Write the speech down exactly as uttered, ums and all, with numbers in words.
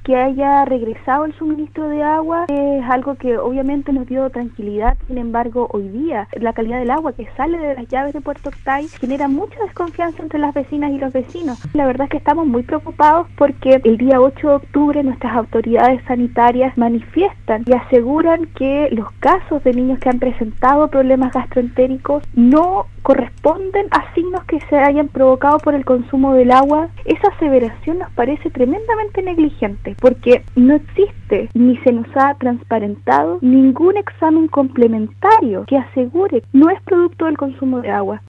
que haya regresado el suministro de agua es algo que obviamente nos dio tranquilidad. Sin embargo, hoy día la calidad del agua que sale de las llaves de Puerto Octay genera mucha desconfianza entre las vecinas y los vecinos. La verdad es que estamos muy preocupados porque el día ocho de octubre nuestras autoridades sanitarias manifiestan y aseguran que los casos de niños que han presentado problemas gastroentéricos no corresponden a signos que se hayan provocado por el consumo del agua. Esa aseveración nos parece tremendamente negligente porque no existe ni se nos ha transparentado ningún examen complementario que asegure no es producto del consumo de agua.